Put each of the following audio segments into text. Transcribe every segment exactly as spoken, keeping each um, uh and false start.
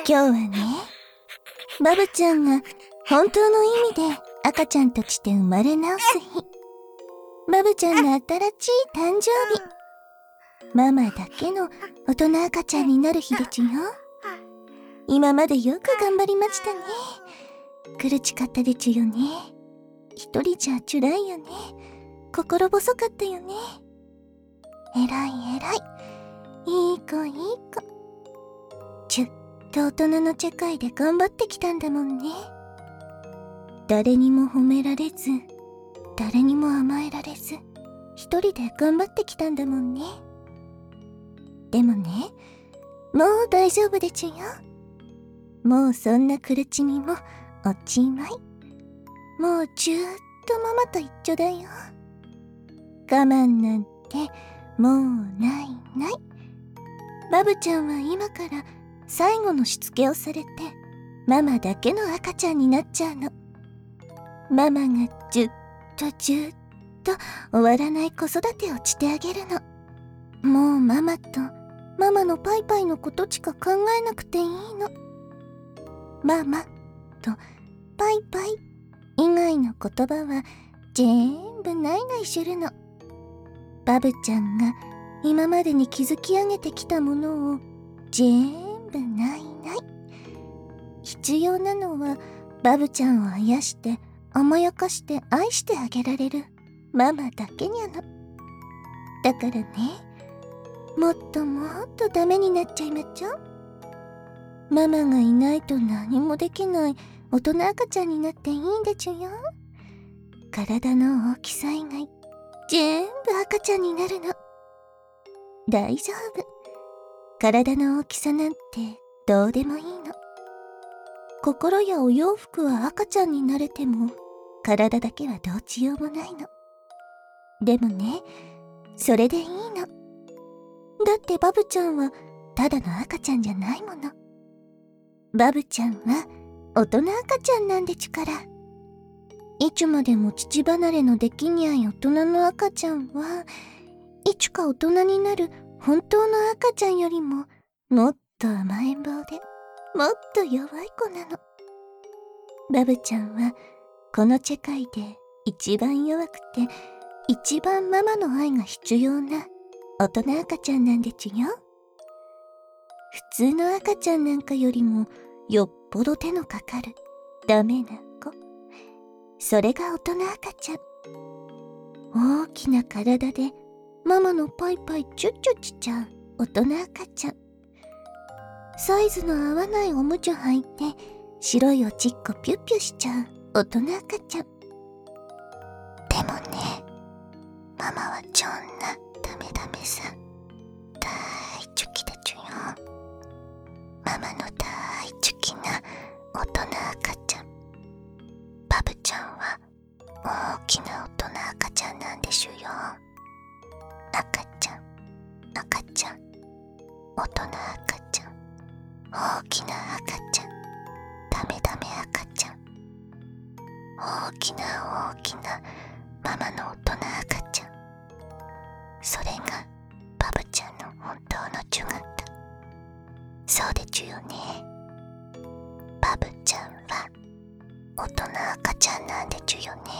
今日はね、バブちゃんが本当の意味で赤ちゃんとして生まれ直す日。バブちゃんの新しい誕生日。ママだけの大人赤ちゃんになる日でちゅよ。今までよく頑張りましたね。苦しかったでちゅよね。一人じゃつらいよね。心細かったよね。えらいえらい。いい子いい子。ちゅっと大人の世界で頑張ってきたんだもんね。誰にも褒められず、誰にも甘えられず、一人で頑張ってきたんだもんね。でもね、もう大丈夫でちゅよ。もうそんな苦しみもおちまい。もうずーっとママと一緒だよ。我慢なんてもうないない。バブちゃんは今から最後のしつけをされて、ママだけの赤ちゃんになっちゃうの。ママがずっとずっと終わらない子育てをしてあげるの。もうママとママのパイパイのことしか考えなくていいの。ママとパイパイ以外の言葉は全部ないないするの。バブちゃんが今までに築き上げてきたものを全部ないない。必要なのはバブちゃんをあやして甘やかして愛してあげられるママだけにゃの。だからね、もっともっとダメになっちゃいまっちゃ。ママがいないと何もできない大人赤ちゃんになっていいんでちゅよ。体の大きさ以外全部赤ちゃんになるの。大丈夫。体の大きさなんてどうでもいいの。心やお洋服は赤ちゃんになれても体だけはどうしようもないの。でもね、それでいいの。だってバブちゃんはただの赤ちゃんじゃないもの。バブちゃんは大人赤ちゃんなんでちゅから。いつまでも父離れのできにゃい大人の赤ちゃんはいつか大人になる本当の赤ちゃんよりももっと甘えん坊でもっと弱い子なの。バブちゃんはこの世界で一番弱くて一番ママの愛が必要な大人赤ちゃんなんでちゅよ。普通の赤ちゃんなんかよりもよっぽど手のかかるダメな子。それが大人赤ちゃん。大きな体でママのパイパイチュッチュしちゃう大人赤ちゃん。サイズの合わないおむつ履いて白いおちっこピュッピュしちゃう大人赤ちゃん。でもね、ママはちょんなダメダメさ。大好きだちゅよ。ママの大好きな大人赤ちゃん。バブちゃんは大きな大人赤ちゃんなんでしゅよ。赤ちゃん、赤ちゃん、大人赤ちゃん、大きな赤ちゃん、ダメダメ赤ちゃん。大きな大きなママの大人赤ちゃん。それがバブちゃんの本当のちゅがった。そうでちゅよね。バブちゃんは大人赤ちゃんなんでちゅよね。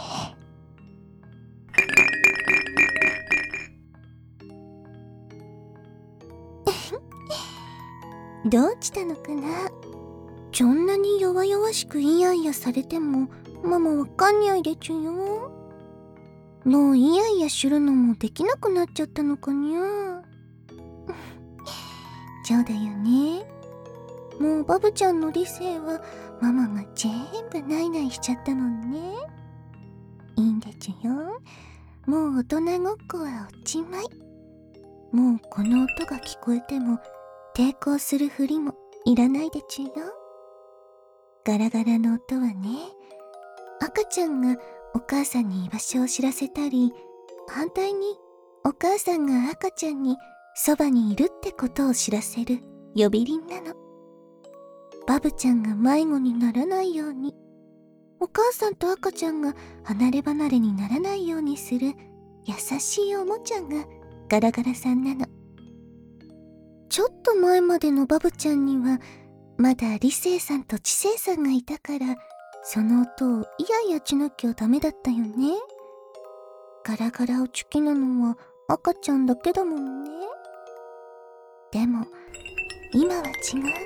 どうしたのかな。そんなに弱々しくイヤイヤされてもママわかんにゃいでちゅよ。もうイヤイヤするのもできなくなっちゃったのかにゃ。そうだよね。もうバブちゃんの理性はママが全部ないないしちゃったもんね。いいんでちゅよ。もう大人ごっこはおしまい。もうこの音が聞こえても抵抗するふりもいらないでちゅよ。ガラガラの音はね、赤ちゃんがお母さんに居場所を知らせたり、反対にお母さんが赤ちゃんにそばにいるってことを知らせる呼び鈴なの。バブちゃんが迷子にならないように、お母さんと赤ちゃんが離れ離れにならないようにする優しいおもちゃがガラガラさんなの。ちょっと前までのバブちゃんにはまだ理性さんと知性さんがいたから、その音をいやいやしなきゃダメだったよね。ガラガラをチュキなのは赤ちゃんだけだもんね。でも今は違うの。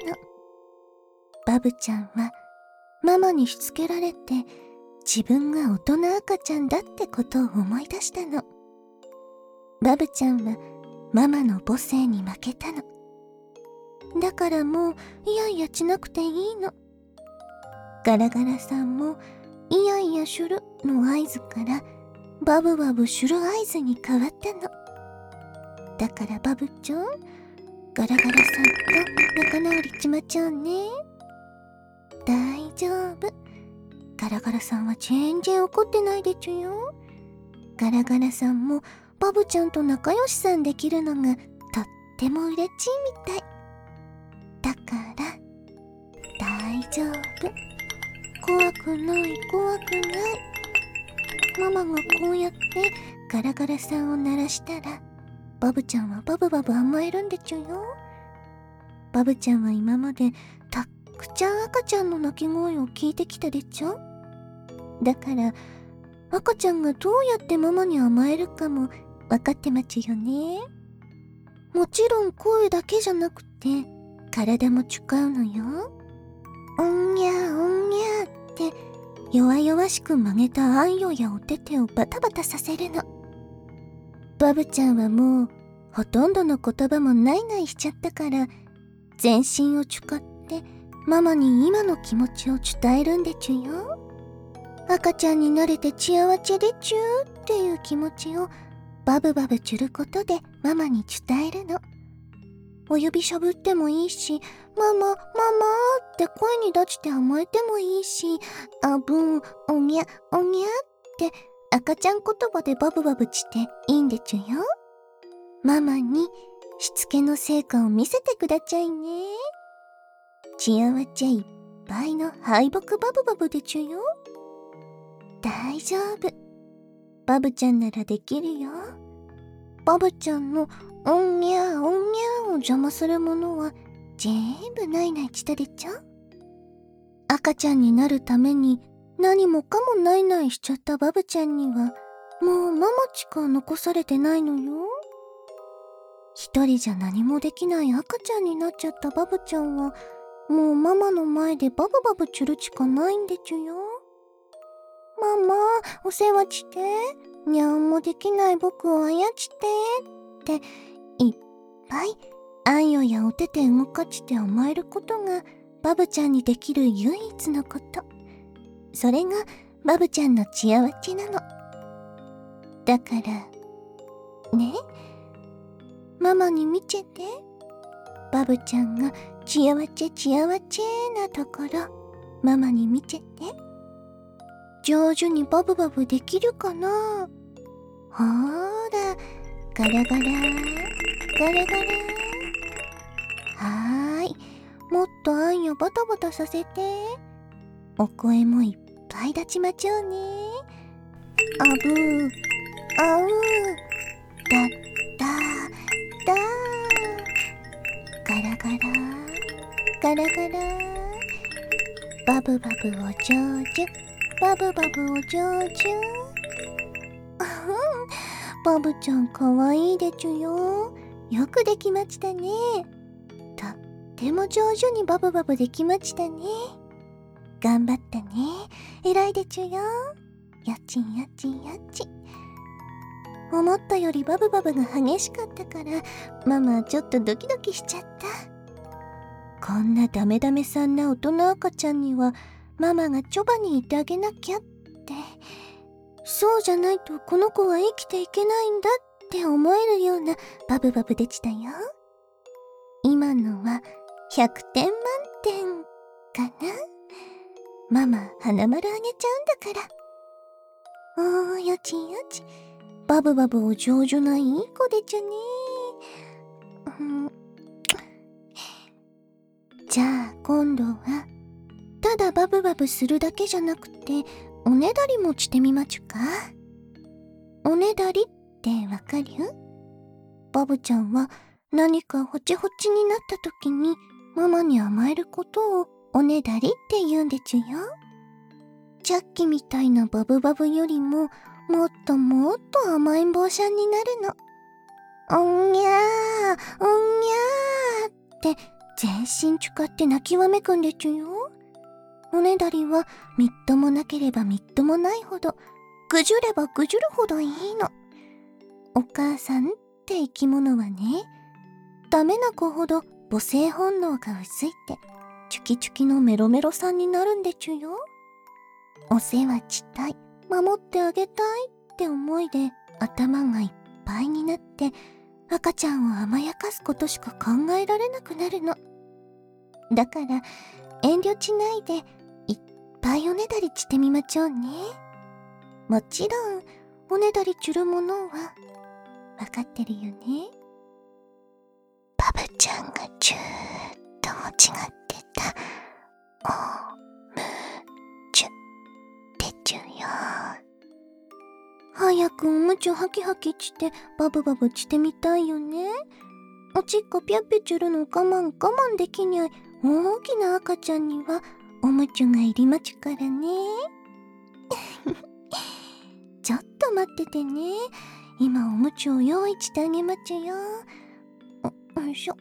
バブちゃんはママにしつけられて自分が大人赤ちゃんだってことを思い出したの。バブちゃんはママの母性に負けたの。だからもうイヤイヤしなくていいの。ガラガラさんもイヤイヤシュルの合図からバブバブシュル合図に変わったの。だからバブちゃん、ガラガラさんと仲直りしまちゃうね。大丈夫。ガラガラさんは全然怒ってないでちゅよ。ガラガラさんもバブちゃんと仲良しさんできるのがとっても嬉しいみたい。だから大丈夫。怖くない怖くない。ママがこうやってガラガラさんを鳴らしたら、バブちゃんはバブバブ甘えるんでちゅよ。バブちゃんは今までたっくちゃん赤ちゃんの泣き声を聞いてきたでちょ。だから赤ちゃんがどうやってママに甘えるかも分かってまちよね。もちろん声だけじゃなくて体も使うのよ。おんにゃおんにゃって弱々しく曲げたあんよやおててをバタバタさせるの。バブちゃんはもうほとんどの言葉もないないしちゃったから、全身を使ってママに今の気持ちを伝えるんでちゅよ。赤ちゃんになれて幸せでちゅっていう気持ちをバブバブちゅることでママに伝えるの。お指しゃぶってもいいし、ママママって声に出して甘えてもいいし、あぶんおにゃおにゃって赤ちゃん言葉でバブバブしていいんでちゅよ。ママにしつけの成果を見せてくだちゃいね。幸せいっぱいの敗北バブバブでちゅよ。大丈夫。バブちゃんならできるよ。バブちゃんのおんにゃおんにゃを邪魔するものは全部ないないしたでちょ。赤ちゃんになるために何もかもないないしちゃったバブちゃんにはもうママしか残されてないのよ。一人じゃ何もできない赤ちゃんになっちゃったバブちゃんはもうママの前でバブバブチュるしかないんでちゅよ。ママお世話して、にゃんもできない僕をあやしてっていっぱいあんよやおてて動かして甘えることがバブちゃんにできる唯一のこと。それがバブちゃんの幸せなの。だからね、ママに見せて。バブちゃんが幸せ幸せなところママに見せて。上手にバブバブできるかな。ほーら、ガラガラガラガラ。はーい、もっとあんよバタバタさせて。お声もいっぱい立ちまちょうね。あぶーあうーだっただーガラガラガラガラ。バブバブお上手、バブバブお上手。バブちゃんかわいいでちゅよ。よくできましたね。とっても上手にバブバブできましたね。頑張ったね。偉いでちゅよ。やちんやちんやちん。思ったよりバブバブが激しかったからママちょっとドキドキしちゃった。こんなダメダメさんな大人赤ちゃんにはママがちょばにいてあげなきゃって、そうじゃないとこの子は生きていけないんだって思えるようなバブバブでしたよ。今のはひゃくてん満点かな。ママ花丸あげちゃうんだから。おーよちよち、バブバブお上手ないい子でちゅね。うん、じゃあ今度はただバブバブするだけじゃなくておねだりもしてみまちゅか。おねだりってわかる？バブちゃんは何かホチホチになった時にママに甘えることをおねだりって言うんでちゅよ。さっきみたいなバブバブよりももっともっと甘えん坊さんになるの。おんぎゃーおんぎゃーって全身使って泣きわめくんでちゅよ。おねだりはみっともなければみっともないほど、ぐじゅればぐじゅるほどいいの。お母さんって生き物はね、ダメな子ほど母性本能が薄いってチュキチュキのメロメロさんになるんでちゅよ。お世話したい、守ってあげたいって思いで頭がいっぱいになって赤ちゃんを甘やかすことしか考えられなくなるの。だから遠慮しないでいっぱいおねだりしてみまちょうね。もちろんおねだりちゅるものはわかってるよね。バブちゃんがちゅーっと間違ってたおむちゅでちゅよ。早くおむちゅハキハキしてバブバブしてみたいよね。おちっこぴゃぴゃちゅるの我慢我慢できにゃい大きな赤ちゃんにはおむちゅがいりまちゅからね。ちょっと待っててね。今おむちゅを用意してあげまちゅよ。よいしょ。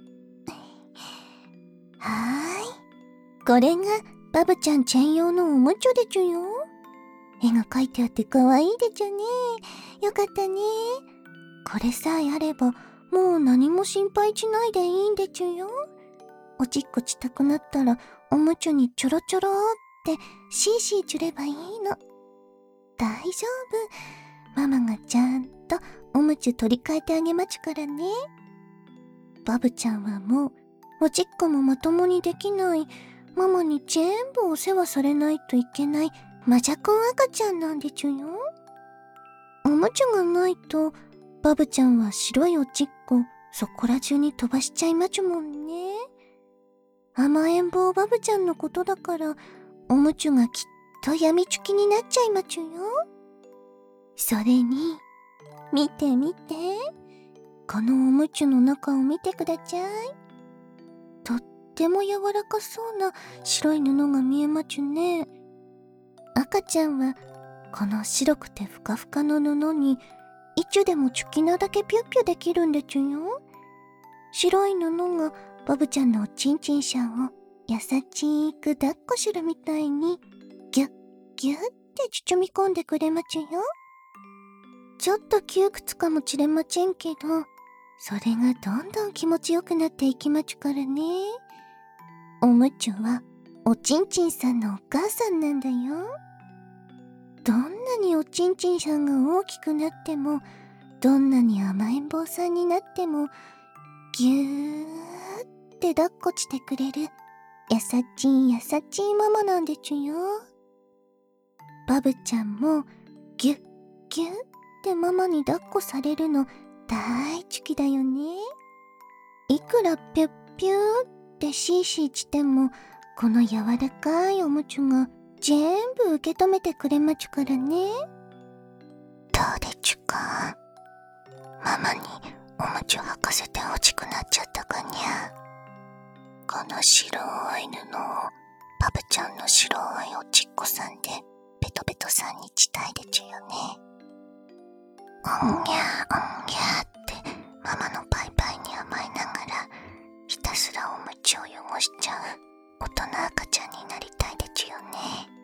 はーい。これがバブちゃんちゃん用のおむちゅでちゅよ。絵が描いてあってかわいいでちゅね。よかったね。これさえあればもう何も心配しないでいいんでちゅよ。おちっこしたくなったらおむちゅにちょろちょろってシーシーちゅればいいの。大丈夫。ママがちゃんとおむちゅ取り替えてあげまちゅからね。バブちゃんはもうおちっこもまともにできないママに全部お世話されないといけないマジャコン赤ちゃんなんでちゅよ。おむちゅがないとバブちゃんは白いおちっこそこら中に飛ばしちゃいまちゅもんね。甘えん坊バブちゃんのことだからおむちゅがきっとやみつきになっちゃいまちゅよ。それに見て見て、このおむちゅの中を見てくだちゃい。とっても柔らかそうな白い布が見えまちゅね。赤ちゃんはこの白くてふかふかの布にいちゅでもチュキなだけピュッピュできるんでちゅよ。白い布がバブちゃんのおちんちんしゃんをやさちーく抱っこしゅるみたいにギュッギュッって包み込んでくれまちゅよ。ちょっと窮屈かもしれまちんけど、それがどんどん気持ちよくなっていきまちゅからね。おむちゅはおちんちんさんのお母さんなんだよ。どんなにおちんちんさんが大きくなっても、どんなに甘えん坊さんになっても、ぎゅーって抱っこしてくれるやさちいやさちいママなんでちゅよ。バブちゃんもぎゅっぎゅってママに抱っこされるの大好きだよね。いくらピュッピューってシーシーしても、この柔らかいおむちゅが全部受け止めてくれまちゅからね。どうでちゅか。ママにおむちゅ履かせて欲しくなっちゃったかにゃ。この白い布をバブちゃんの白いおちっこさんでペトペトさんにしたいでちゅよね。おんぎゃおんぎゃってママのパイパイに甘えながらひたすらおむちを汚しちゃう大人赤ちゃんになりたいでちゅよね。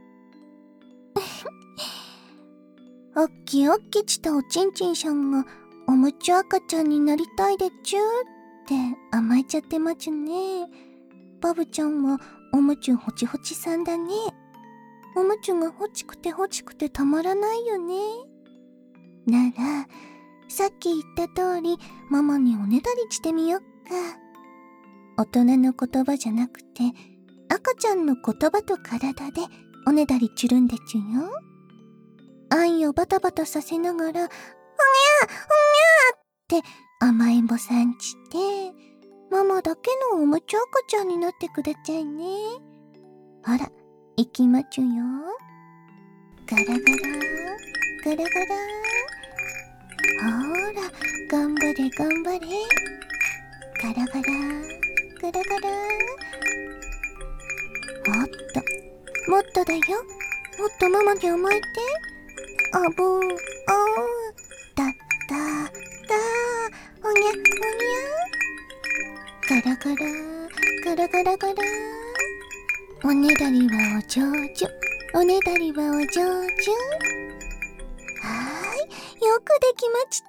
おっきおっきしたおちんちんさんがおむち赤ちゃんになりたいでちゅって甘えちゃってまちゅね。バブちゃんはおむちゅほちほちさんだね。おむちゅが欲しくて欲しくてたまらないよね。ならさっき言った通りママにおねだりしてみよっか。大人の言葉じゃなくて赤ちゃんの言葉と体でおねだりちゅるんでちゅよ。愛をバタバタさせながらおにゃおにゃって甘えんぼさんちてママだけのおむち赤ちゃんになってくだちゃいね。ほら行きまちゅよ。ガラガラガラガラ。ほーら頑張れ頑張れ。ガラガラガラガラ。 もっとだよ。もっとママに甘えて。あぶー、あー、だっただー、おにゃおにゃ。ガラガラ、ガラガラガラ。おねだりはお上手。おねだりはお上手。はーい、よくできました。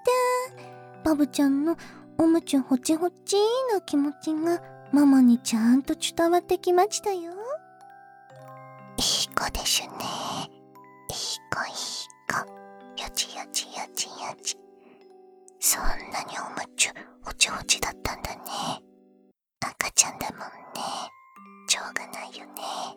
バブちゃんのおむつほちほちの気持ちがママにちゃんと伝わってきましたよ。いい子ですね。いい子いい子。よちよちよちよち。そんなにおむつほちほちだったんだね。赤ちゃんだもんね。しょうがないよね。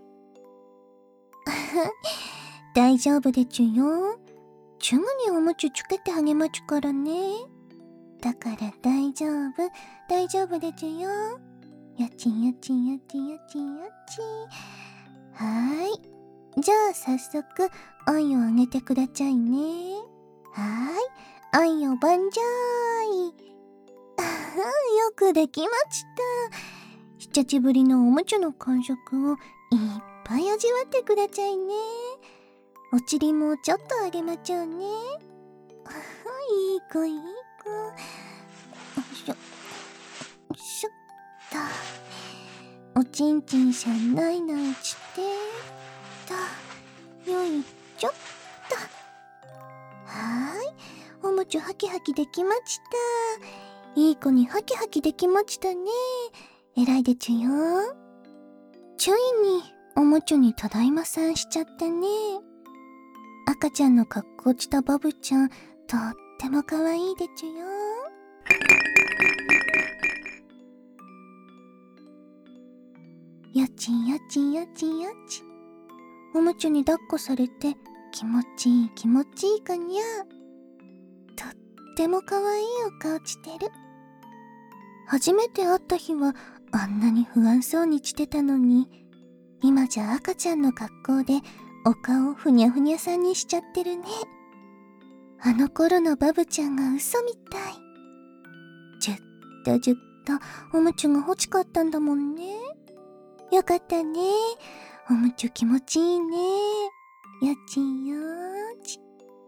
大丈夫でちゅよ。すぐにおむつつけてあげまちゅからね。だから大丈夫、大丈夫でちゅよ。よちよちよちよちよち。はーい。じゃあ早速、愛をあげてくだちゃいね。はーい。愛をばんじゃーい。あはよくできました。久しぶりのおむつの感触をいっぱい味わってくだちゃいね。お尻もちょっとあげまちょうね。あいい子いい子。よいしょ。よいしょっと。おちんちんしゃないなうちて。と。よいしょっと。はーい。おむつハキハキできました。いい子にハキハキできましたね。えらいでちゅよ。ちょいにおむつにただいまさんしちゃってね。赤ちゃんの格好したバブちゃん、とってもかわいいでちゅよ。よちよちよちよち。おむつに抱っこされて気持ちいい気持ちいいかにゃ。とってもかわいいお顔してる。初めて会った日はあんなに不安そうにしてたのに、今じゃ赤ちゃんの格好でお顔ふにゃふにゃさんにしちゃってるね。あの頃のバブちゃんが嘘みたい。ずっとずっとおむつが欲しかったんだもんね。よかったね。おむつ気持ちいいね。よちよーち。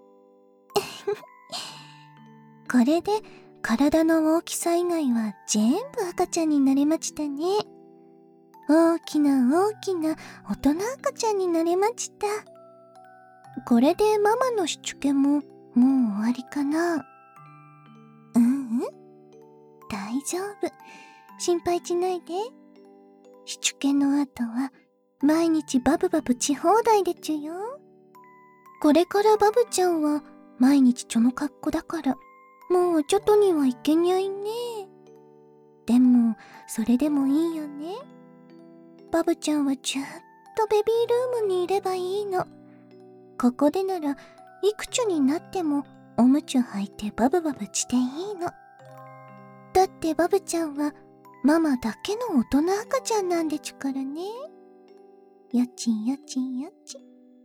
これで体の大きさ以外は全部赤ちゃんになれましたね。大きな大きな大人赤ちゃんになれました。これでママのしつけももう終わりかな。うんうん。大丈夫。心配しないで。しつけの後は毎日バブバブし放題でちゅよ。これからバブちゃんは毎日その格好だからもう外には行けにゃいね。でもそれでもいいよね。バブちゃんはずっとベビールームにいればいいの。ここでならいくつになってもおむつ履いてバブバブしていいの。だってバブちゃんはママだけの大人赤ちゃんなんでちゅからね。よちよちよち。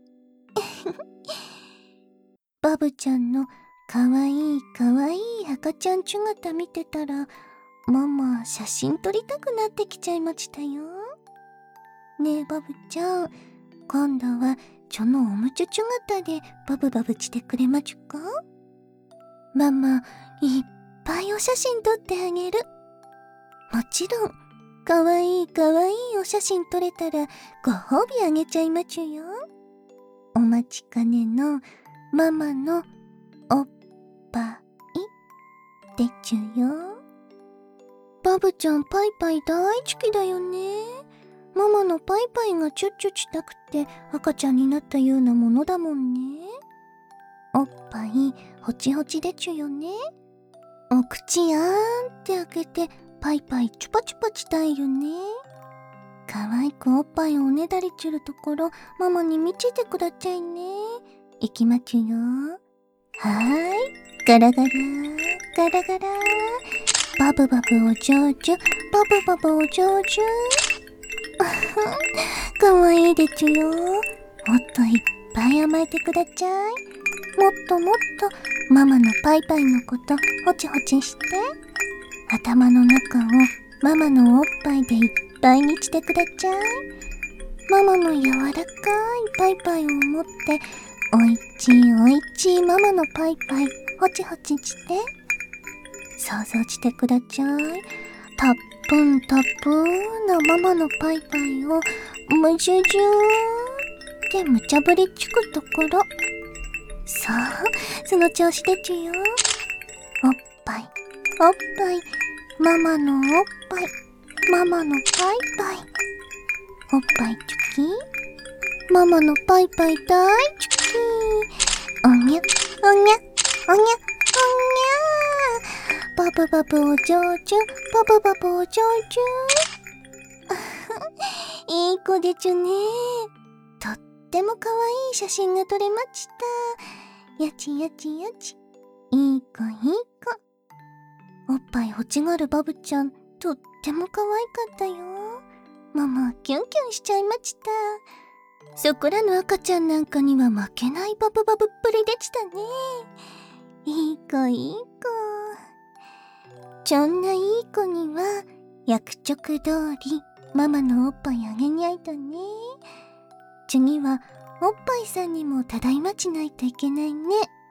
バブちゃんのかわいいかわいい赤ちゃん姿見てたらママ写真撮りたくなってきちゃいましたよ。ねえバブちゃん、今度はそのおむつ姿でバブバブしてくれまちゅか？ママいっぱいお写真撮ってあげる。もちろんかわいいかわいいお写真撮れたらご褒美あげちゃいまちゅよ。お待ちかねのママのおっぱいでちゅよ。バブちゃんパイパイ大好きだよね。ママのパイパイがチュッチュしたくて赤ちゃんになったようなものだもんね。おっぱいホチホチでちゅよね。お口あーんって開けてパイパイチュパチュパしたいよね。かわいくおっぱいをおねだりちゅるところママに見せてくだちゃいね。いきまちゅよ。はーい、ガラガラガラガラバブバブお上手、バブバブお上手。かわいいでちゅよ。もっといっぱい甘えてくだちゃい。もっともっとママのパイパイのことホチホチして、頭の中をママのおっぱいでいっぱいにしてくだちゃい。 ママの柔らかいパイパイを持って、おいちいおいちいママのパイパイ、ホチホチして。想像してくだちゃい。たっぷんたっぷんなママのパイパイを、むじゅじゅーってむちゃぶりつくところ。さあ、その調子でちゅよ。おっぱい、おっぱい、ママのおっぱい、ママのパイパイ。おっぱいチョキ、ママのパイパイ大チョキ。おにゃ、おにゃ、おにゃ、おにゃ。バブバブお上手、バブバブお上手。いい子でちゅね。とってもかわいい写真が撮れました。やちやちやち。いい子いい子。おっぱい欲しがるバブちゃん、とっても可愛かったよ。ママはキュンキュンしちゃいました。そこらの赤ちゃんなんかには負けないバブバブっぷりでしたね。いい子いい子。そんないい子には約束通りママのおっぱいあげにゃいとね。次はおっぱいさんにもただいましないといけないね。